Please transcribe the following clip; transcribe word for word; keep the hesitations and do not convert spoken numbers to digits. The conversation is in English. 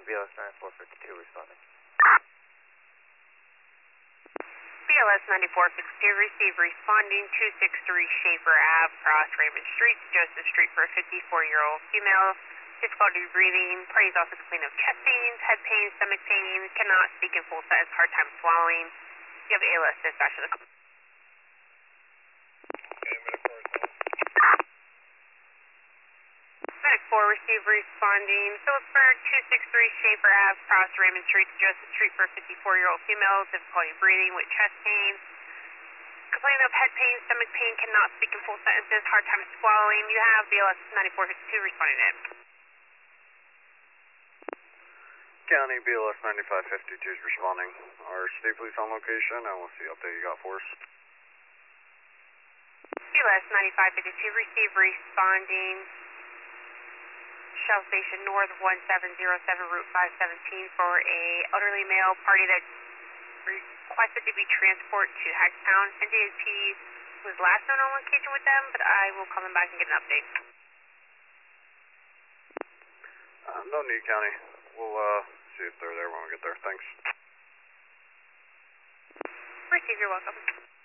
B L S ninety-four fifty-two responding. B L S ninety-four fifty-two, receive responding two six three Schaefer Ave, cross Raymond Street, Joseph Street for a fifty-four-year-old female. Difficulty breathing, parties also complain of chest pains, head pain, stomach pain, cannot speak in full sentence, hard time swallowing. You have A L S dispatch to the call. Medic four, receive responding. Phillipsburg, two six three Schaefer Ave, cross Raymond Street to Joseph Street for a fifty-four-year-old female, difficulty breathing with chest pain. Complaining of head pain, stomach pain, cannot speak in full sentences, hard time swallowing. You have B L S ninety-four fifty-two responding in. County B L S ninety-five fifty-two is responding. Our state police on location, and we'll see the update you got for us. B L S ninety-five fifty-two, receive responding. Shell Station North one seven zero seven, Route five seventeen for a elderly male party that requested to be transported to Hagtown. N J S P was last known on location with them, but I will call them back and get an update. Uh, no need, County. We'll uh, see if they're there when we get there. Thanks. Receive, you're welcome.